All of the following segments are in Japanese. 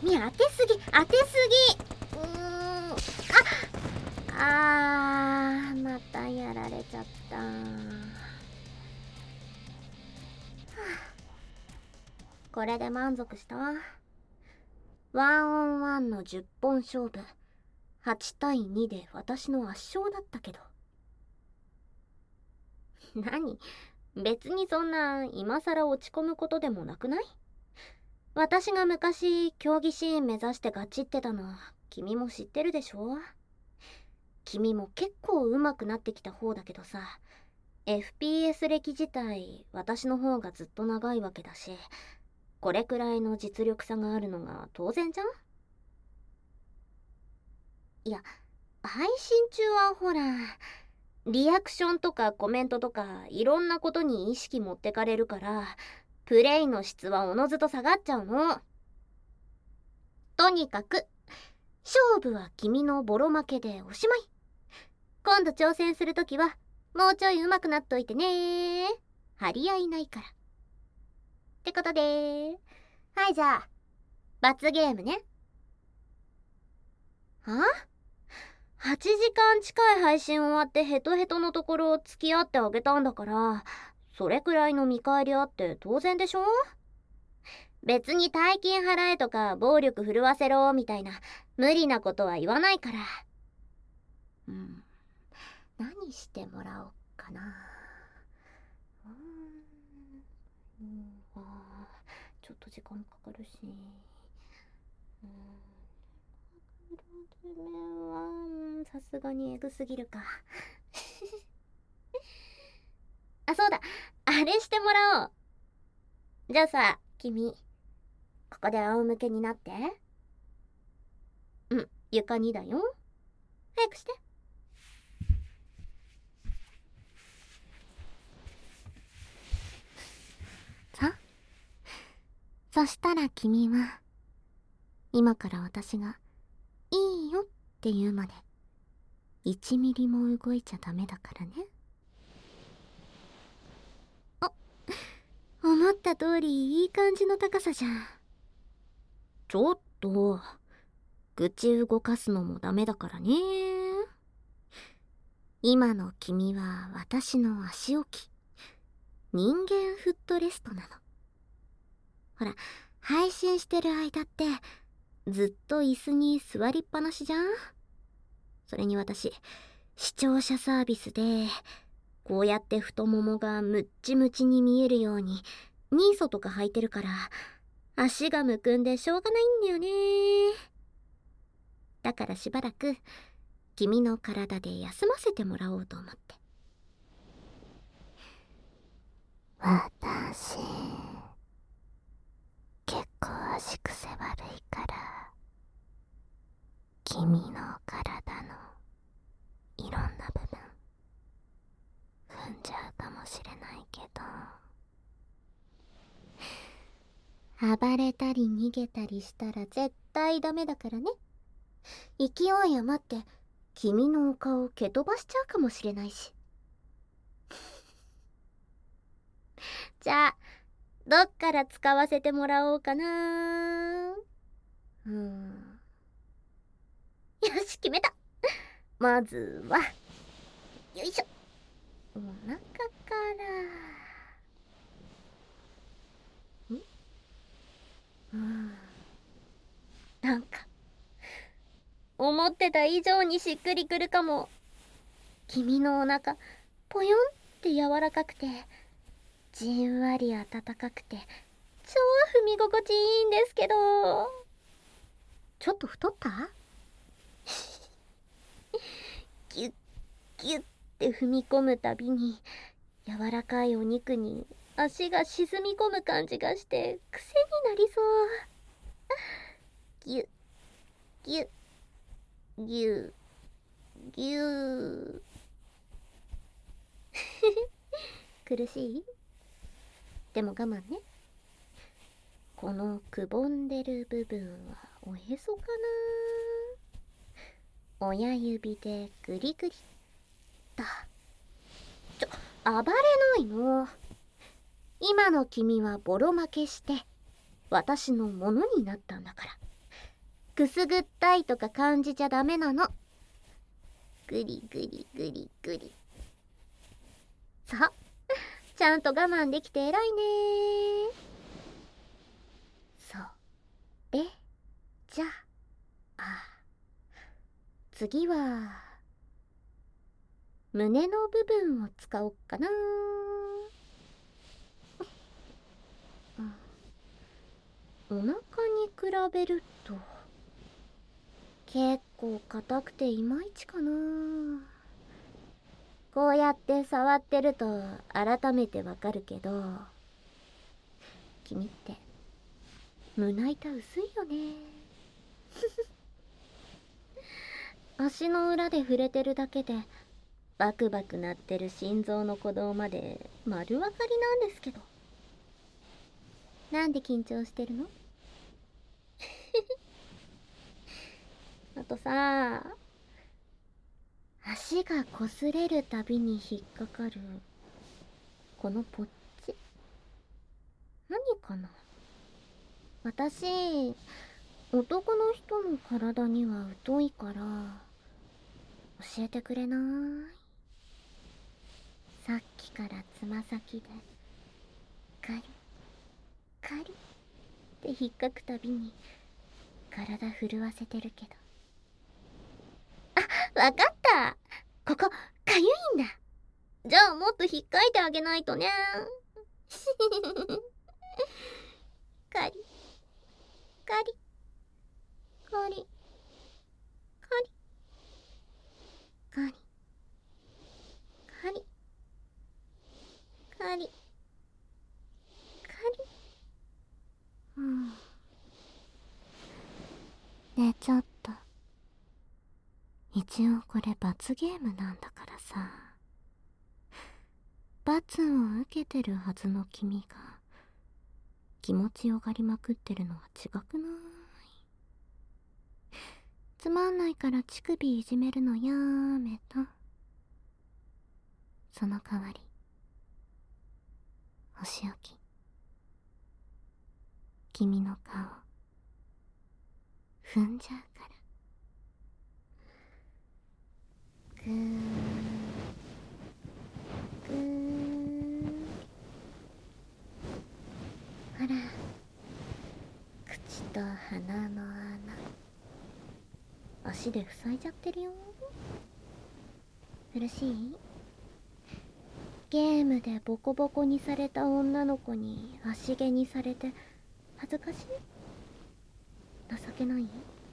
君当てすぎ当てすぎ。またやられちゃった。これで満足した？ワンオンワンの10本勝負、8対2で私の圧勝だったけど。何、別にそんな今更落ち込むことでもなくない？私が昔競技シーン目指してガチってたの君も知ってるでしょ？君も結構上手くなってきた方だけどさ、 FPS 歴自体私の方がずっと長いわけだし、これくらいの実力差があるのが当然じゃん。いや、配信中はほら、リアクションとかコメントとかいろんなことに意識持ってかれるから、プレイの質はおのずと下がっちゃうの。とにかく勝負は君のボロ負けでおしまい。今度挑戦するときはもうちょい上手くなっといてね。張り合いないからってことで、はい、じゃあ罰ゲームね。は？8時間近い配信終わってヘトヘトのところを付き合ってあげたんだから、それくらいの見返りあって当然でしょ？別に大金払えとか暴力振るわせろみたいな無理なことは言わないから。何してもらおうかな。ちょっと時間かかるし、さすがにエグすぎるか。あ、そうだ、あれしてもらおう。じゃあさ、君ここで仰向けになって。床にだよ。早くして。そしたら君は今から私がいいよって言うまで1ミリも動いちゃダメだからね。思った通りいい感じの高さじゃん。ちょっと口動かすのもダメだからね。今の君は私の足置き、人間フットレストなの。ほら、配信してる間ってずっと椅子に座りっぱなしじゃん。それに私視聴者サービスでこうやって太ももがムッチムチに見えるようにニーソとか履いてるから、足がむくんでしょうがないんだよね。だからしばらく君の体で休ませてもらおうと思って。私結構足癖悪いから君の体のいろんな部分踏んじゃうかもしれないけど、暴れたり逃げたりしたら絶対ダメだからね。勢い余って君のお顔蹴飛ばしちゃうかもしれないし。じゃあどっから使わせてもらおうかな。よし、決めた。まずはよいしょ、お腹から。なんか思ってた以上にしっくりくるかも。君のお腹ぽよんって柔らかくてじんわり温かくて超踏み心地いいんですけど。ちょっと太った？ギュッギュッって踏み込むたびに柔らかいお肉に足が沈み込む感じがして癖になりそう。ギュッギュッギュッギュッ。苦しい？でも我慢ね。このくぼんでる部分はおへそかな。親指でグリグリっと。暴れないの。今の君はボロ負けして私のものになったんだから、 くすぐったいとか感じちゃダメなの。グリグリグリグリ。さ、ちゃんと我慢できて偉いね。それじゃあ、次は胸の部分を使おっかな。お腹に比べると結構硬くていまいちかな。こうやって触ってると改めてわかるけど、君って胸板薄いよね。足の裏で触れてるだけでバクバク鳴ってる心臓の鼓動まで丸分かりなんですけど。なんで緊張してるの？あとさ、足が擦れるたびに引っかかるこのポッチ、何かな？私、男の人の体には疎いから教えてくれない？さっきからつま先でカリカリって引っかくたびに体震わせてるけど。わかった、ここかゆいんだ。じゃあもっと引っかいてあげないとね。カリカリカリカリカリカリカリカリ。ねえちょっと、一応これ罰ゲームなんだからさ。罰を受けてるはずの君が気持ちよがりまくってるのは違くない？つまんないから乳首いじめるのやめた。その代わりお仕置き、君の顔踏んじゃうから。ぐーぐー。ほら、口と鼻の穴足で塞いじゃってるよ。苦しい？ゲームでボコボコにされた女の子に足毛にされて恥ずかしい？情けない？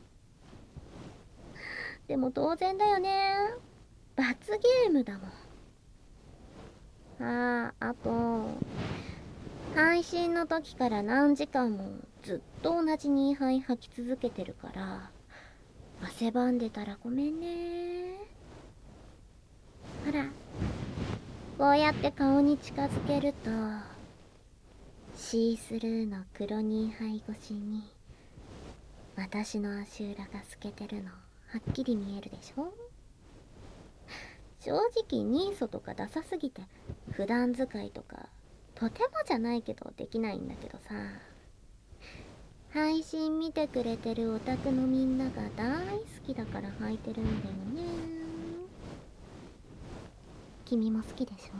でも当然だよね。罰ゲームだもん。あと、配信の時から何時間もずっと同じ2杯吐き続けてるから、汗ばんでたらごめんね。ほら、こうやって顔に近づけるとシースルーの黒2杯越しに私の足裏が透けてるのはっきり見えるでしょ。正直ニーソとかダサすぎて普段使いとかとてもじゃないけどできないんだけどさ、配信見てくれてるオタクのみんなが大好きだから履いてるんだよね。君も好きでしょ？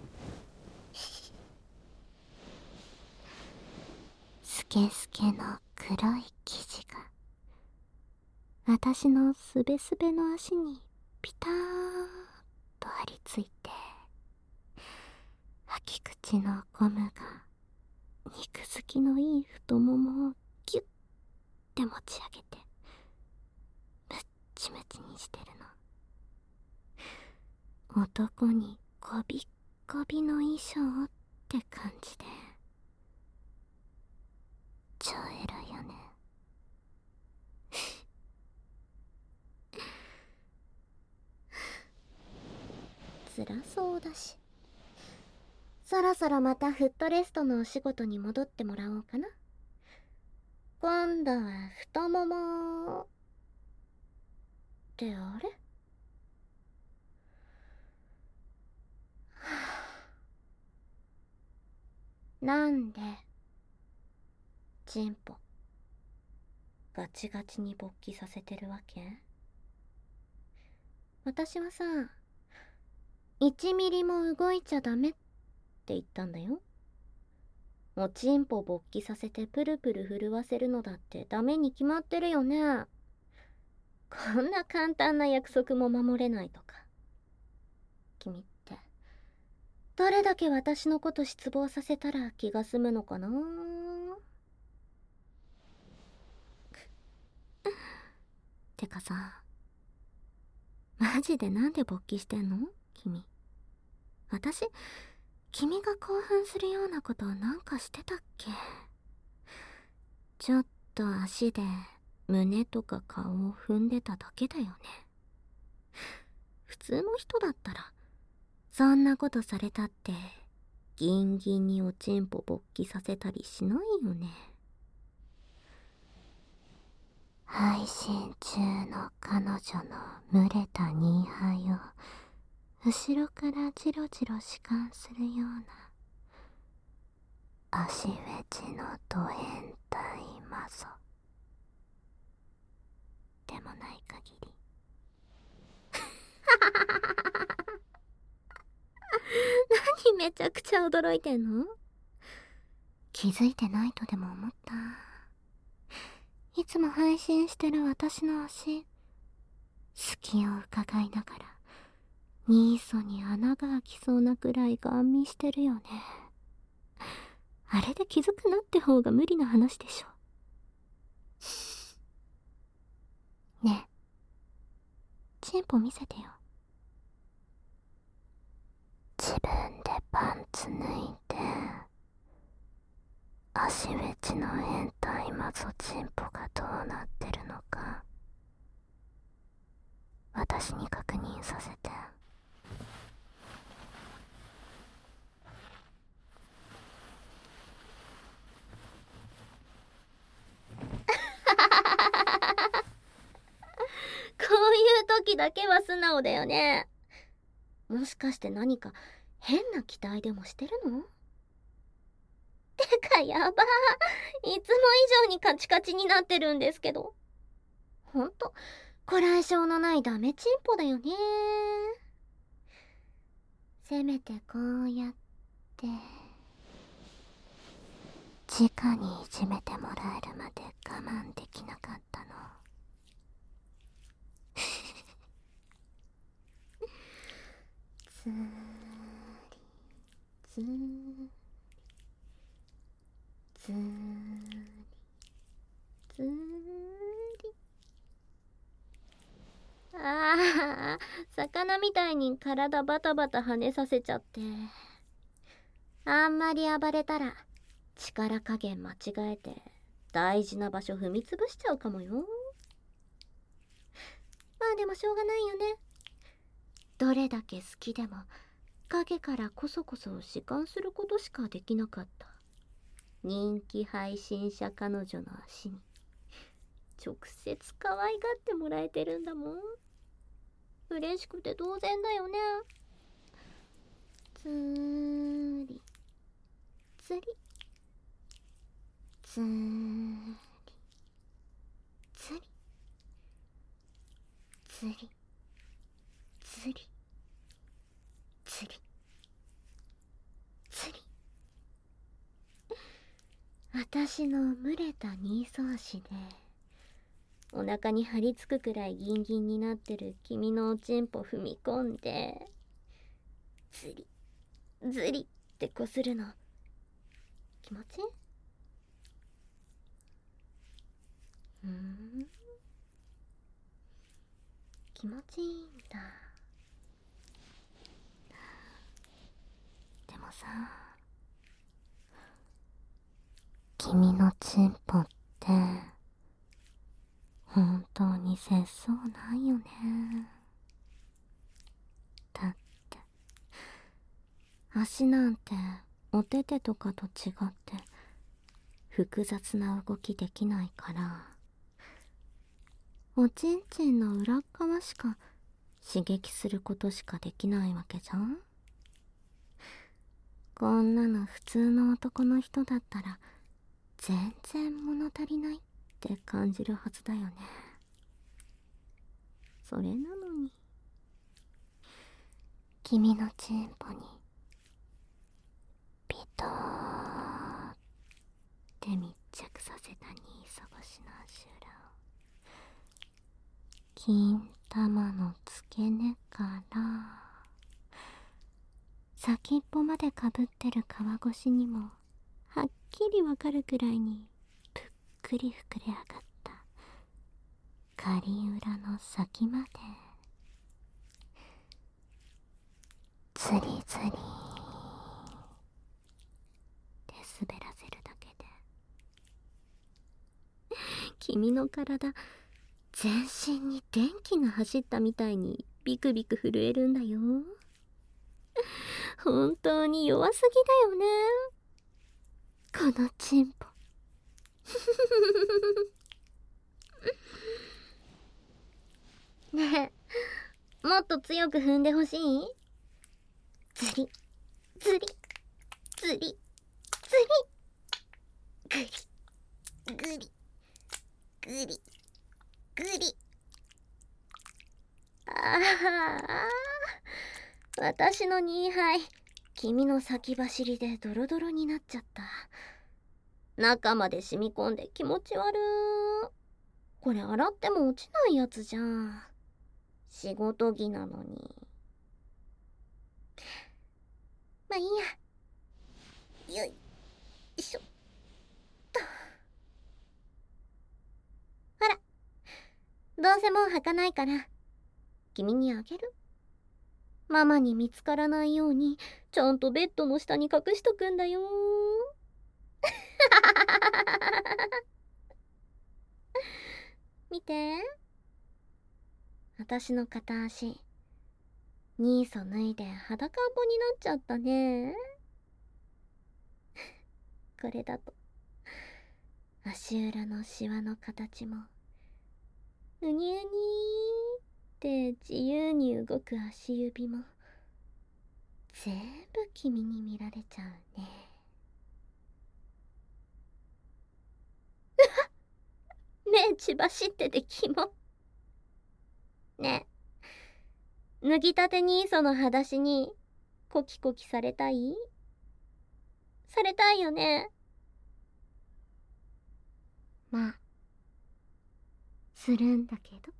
スケスケの黒い生地が私のすべすべの足にピターッと張り付いて、履き口のゴムが肉付きのいい太ももをギュッて持ち上げてムッチムチにしてるの。男にゴビッゴビの衣装って感じで超エロいよね。辛そうだし、そろそろまたフットレストのお仕事に戻ってもらおうかな。今度は太ももってあれ？なんでチンポガチガチに勃起させてるわけ？私はさ、1ミリも動いちゃダメって言ったんだよ。おちんぽ勃起させてプルプル震わせるのだってダメに決まってるよね。こんな簡単な約束も守れないとか。君ってどれだけ私のこと失望させたら気が済むのかな。てかさ、マジでなんで勃起してんの君。私、君が興奮するようなことなんかしてたっけ？ちょっと足で胸とか顔を踏んでただけだよね。普通の人だったらそんなことされたってギンギンにおちんぽ勃起させたりしないよね。配信中の彼女の蒸れたニーハイを後ろからジロジロ視観するような足フェチのド変態マゾでもない限り何めちゃくちゃ驚いてんの？気づいてないとでも思った？いつも配信してる私の足、隙を伺いながらニーソに穴が開きそうなくらいガン見してるよね。あれで気づくなって方が無理な話でしょ。ねえ、チンポ見せてよ。自分でパンツ脱いで足フェチの変態マゾチンポがどうなってるのか私に確認させて。こういう時だけは素直だよね。もしかして何か変な期待でもしてるの？てかやばー、いつも以上にカチカチになってるんですけど。ほんとこらえ性のないダメチンポだよね。せめてこうやって直にいじめてもらえるまで我慢できなかったの。つーりつーりつーりつーり。ああ、魚みたいに体バタバタ跳ねさせちゃって。あんまり暴れたら力加減間違えて大事な場所踏みつぶしちゃうかもよ。まあでもしょうがないよね。どれだけ好きでも影からこそこそ弛緩することしかできなかった人気配信者彼女の足に直接可愛がってもらえてるんだもん。嬉しくて当然だよね。つーりつりつーりつりつりつりつりつり。私の蒸れた二層子でお腹に張り付くくらいギンギンになってる君のおちんぽ踏み込んでズリズリってこするの気持ちいい？気持ちいいんだ。でもさ、君のチンポって本当に節操ないよね。だって足なんてお手手とかと違って複雑な動きできないからおちんちんの裏っ側しか刺激することしかできないわけじゃん。こんなの普通の男の人だったら全然物足りないっって感じるはずだよね。それなのに君のチンポにピトーって密着させた新探しの足裏を金玉の付け根から先っぽまでかぶってる皮越しにもはっきりわかるくらいにぷっくり膨れ上がったカリ裏の先までズリズリって滑らせるだけで君の体全身に電気が走ったみたいにビクビク震えるんだよ。本当に弱すぎだよね、このチンポ。ねえ、もっと強く踏んでほしい？ズリズリズリズリグリグリグリグリ。ああ、私の2杯君の先走りでドロドロになっちゃった。中まで染み込んで気持ち悪ー。これ洗っても落ちないやつじゃん。仕事着なのに。まあいいや。よいしょっと。ほら、どうせもう履かないから君にあげる。ママに見つからないようにちゃんとベッドの下に隠しとくんだよ。見て、私の片足ニーソ脱いで裸んぼになっちゃったね。これだと足裏のシワの形もうにうにーって自由に動く足指も全部君に見られちゃうね。目血走っててキモ。ねえ、脱ぎたてにその裸足にコキコキされたい？されたいよね。まあするんだけど。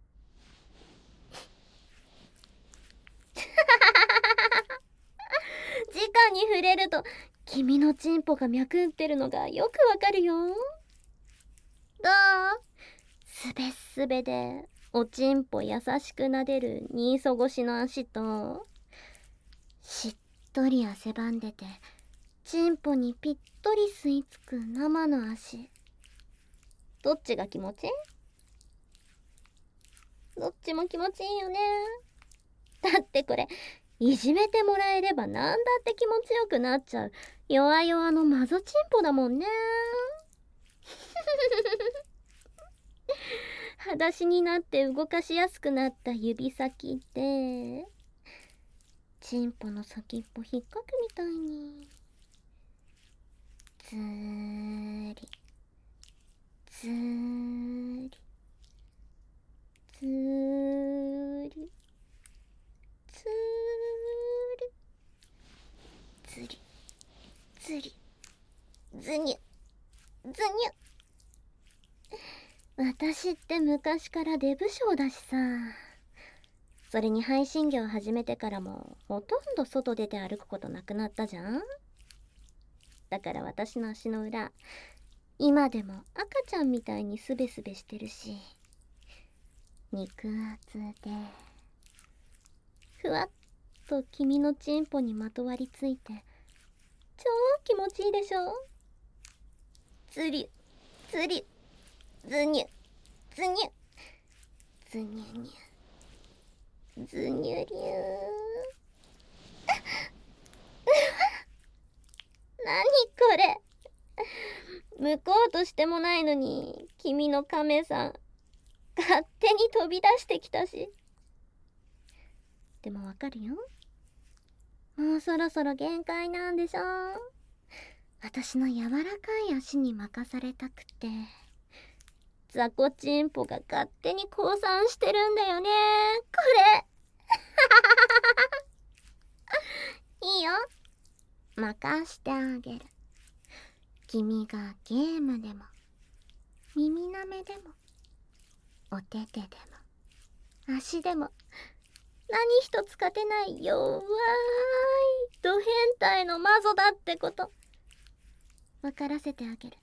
直に触れると君のチンポが脈打ってるのがよくわかるよ。どう？すべすべでおちんぽ優しくなでるニーソ越しの足としっとり汗ばんでてチンポにぴったり吸い付く生の足、どっちが気持ちいい？どっちも気持ちいいよね。だってこれいじめてもらえればなんだって気持ちよくなっちゃう弱々のマゾチンポだもんね。裸足になって動かしやすくなった指先でチンポの先っぽ引っかくみたいにずーりずーりずーりずーりずりずりずにゅずにゅ。私って昔からデブ症だしさ。それに配信業始めてからもほとんど外出て歩くことなくなったじゃん。だから私の足の裏今でも赤ちゃんみたいにスベスベしてるし、肉厚でふわっと君のチンポにまとわりついて超気持ちいいでしょ。ずりずりずにゅずにゅずにゅにゅずにゅりゅー。なにこれ、向こうとしてもないのに君の亀さん勝手に飛び出してきたし。でもわかるよ、もうそろそろ限界なんでしょ。私の柔らかい足に任されたくて雑魚チンポが勝手に降参してるんだよね、これ。いいよ、任してあげる。君がゲームでも耳なめでもお手手でも足でも何一つ勝てない弱いド変態のマゾだってこと分からせてあげる。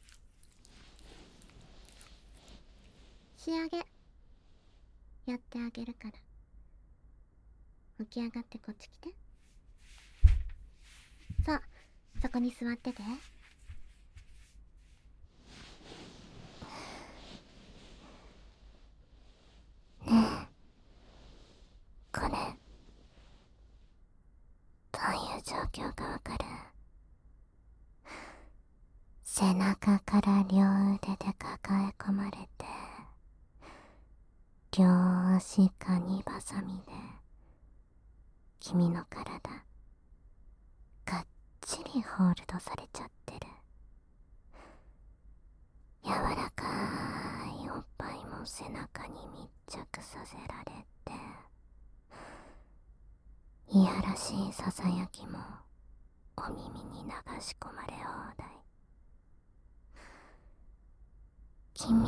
仕上げやってあげるから起き上がってこっち来て。さあ、そこに座ってて。ねえ、これどういう状況かわかる？背中から両腕で抱え込まれて、両足カニバサミで君の体がっちりホールドされちゃってる。柔らかいおっぱいも背中に密着させられて、いやらしいささやきもお耳に流し込まれ放題。君、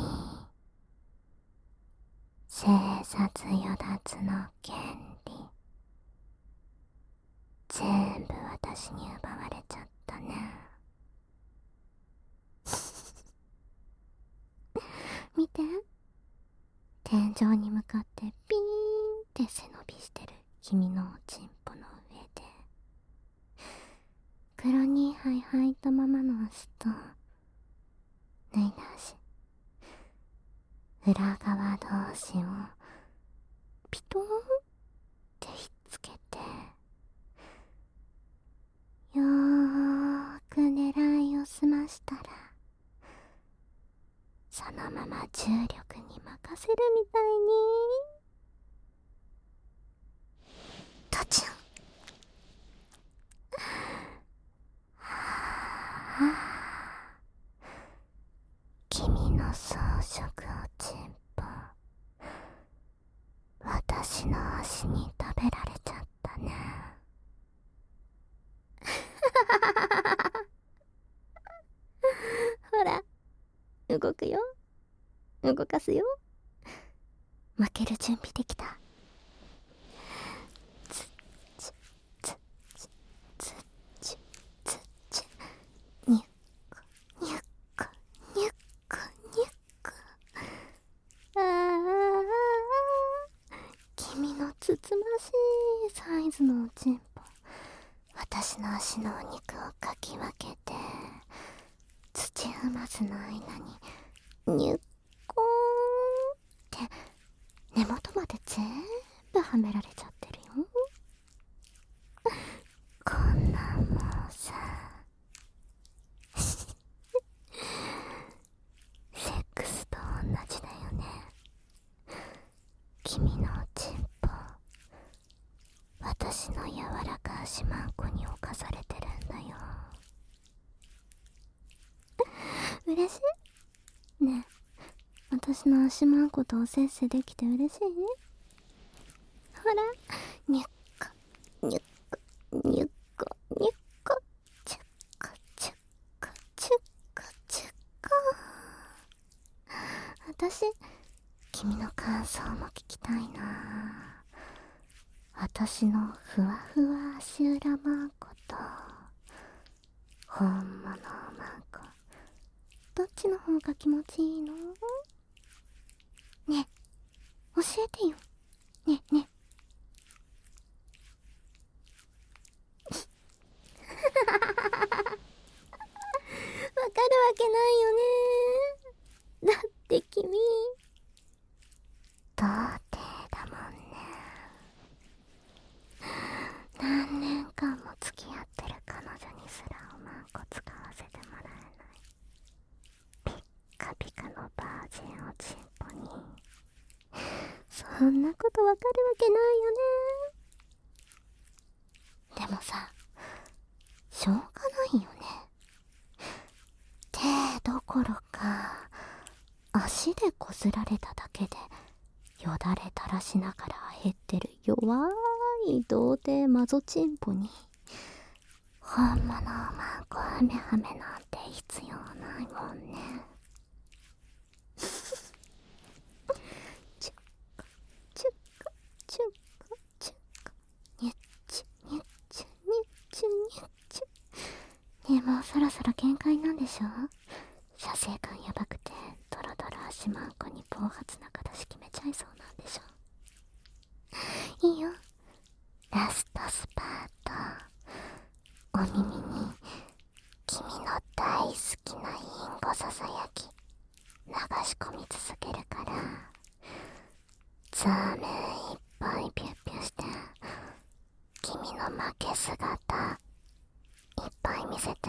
生殺与奪の権利全部私に奪われちゃったね。見て、天井に向かってピーンって背伸びしてる君のおちんぽの上で、黒に履いたままの足と脱いだ足、裏側同士をピトーンってひっつけて、よーく狙いを済ましたら、そのまま重力に任せるみたいにトチュン。君の装飾おちんぽ、私の足に食べられちゃったね。ほら、動くよ、動かすよ。負ける準備できた。つっちつっちつっちつっち、にゅっこにゅっこにゅっこにゅっこ。君のつつましいサイズのおちんぽ、私の足のお肉をかき分けて、土踏まずの間にニュッコーンって根元まで全部はめられちゃってるよ。こんなんもうさセックスと同じだよね。君のおちんぽ、私の柔らか足まんこに侵されてるんだよ。嬉しいねえ、私の足まんことおせっせできて嬉しい？ほら、にゅっこにゅっこにゅっこにゅっこ、ちゅっこちゅっこちゅっこちゅっこ。私、君の感想も聞きたいな。私のふわふわ足裏まんこと本物まんこ、どっちの方が気持ちいいの？ねえ、教えてよ。ねえねえ。わかるわけないよね。だって君童貞だもんね。何年間も付き合ってる彼女にすらおまんこ使わせてもらえないピッカピカのバージンおちんぽに、そんなことわかるわけないよね。でもさ、しょうがないよね。手どころか足足でこすられただけでよだれ垂らしながら減ってる弱い童貞マゾチンポに本物をマンコハメハメなんて必要ないもんね。チュッカチュッカチュッカチュッカニュッチュニュッチュニュッチュニュッチュ。ねえ、もうそろそろ限界なんでしょ。射精感やばくてドロドロ足マンコに暴発な形決めちゃいそうなんでしょ。いいよ、ラストスパート。お耳に君の大好きなインゴささやき流し込み続けるから、ザーメンいっぱいピュッピュして君の負け姿いっぱい見せて。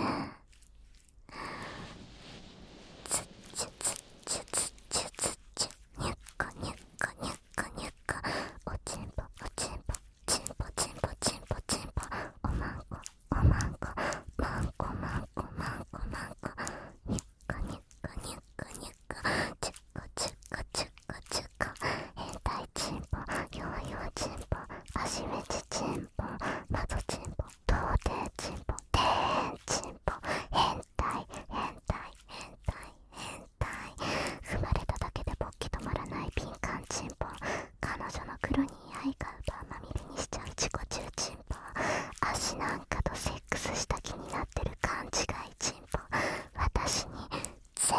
ツッチュツッチュツッチュツッチュニュッコニュッコニュッコニュッコおちんぽおちんぽチンポチンポチンポチンポおまんこおまんこマンコマンコマンコマンコニュッコニュッコニュッコニュッコチュッコチュッコチュッコチュッコ変態チンポヨーヨーチンポ足めちチンポマゾチンポ童貞チンポテーンチンポ変態変態変態変態踏まれただけで勃起止まらない敏感チンポ彼女の黒に愛が奪うまみれにしちゃう自己中チンポ足なんかとセックスした気になってる勘違いチンポ私に絶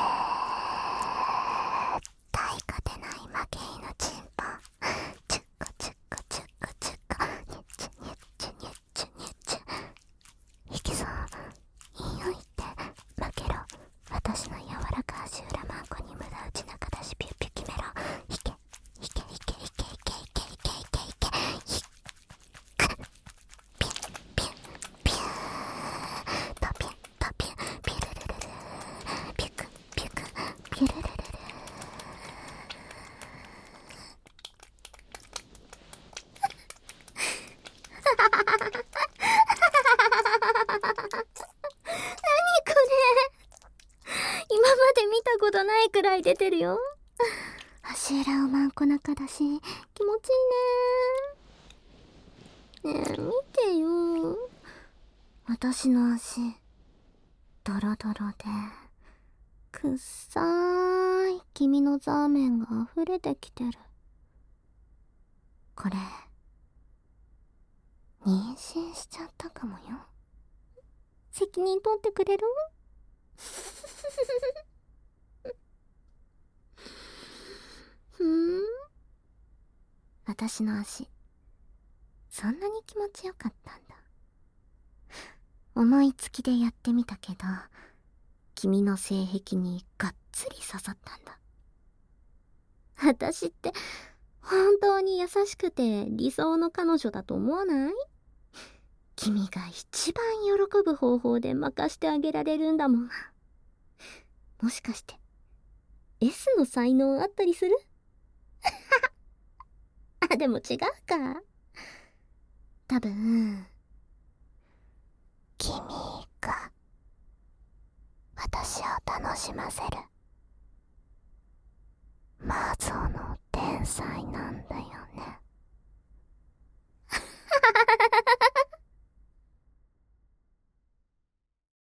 対勝てない負け犬チンポチュッコチュッコチュッコチュッコニュッチュニュッチュニュッチュニュッチュ引きそういいよ言って負けろ私の柔らか足裏マンコに無駄打ち中出しピュッピュ決めろ引け引け引け引け引け引け引け引け引け引くピュッピュッピュートピュットピュッピュルルルルピュクピュクピュルルルルこれ今まで見たことないくらい出てるよ。足裏をマンコ中だし気持ちいいね。ねえ見てよ、私の足ドロドロでくっさーい君のザーメンが溢れてきてる。これ妊娠しちゃったかもよ。責任取ってくれる？私の足そんなに気持ちよかったんだ。思いつきでやってみたけど君の性癖にがっつり刺さったんだ。私って本当に優しくて理想の彼女だと思わない？君が一番喜ぶ方法で任してあげられるんだもん。もしかして S の才能あったりする？あ、でも違うか。多分君が私を楽しませる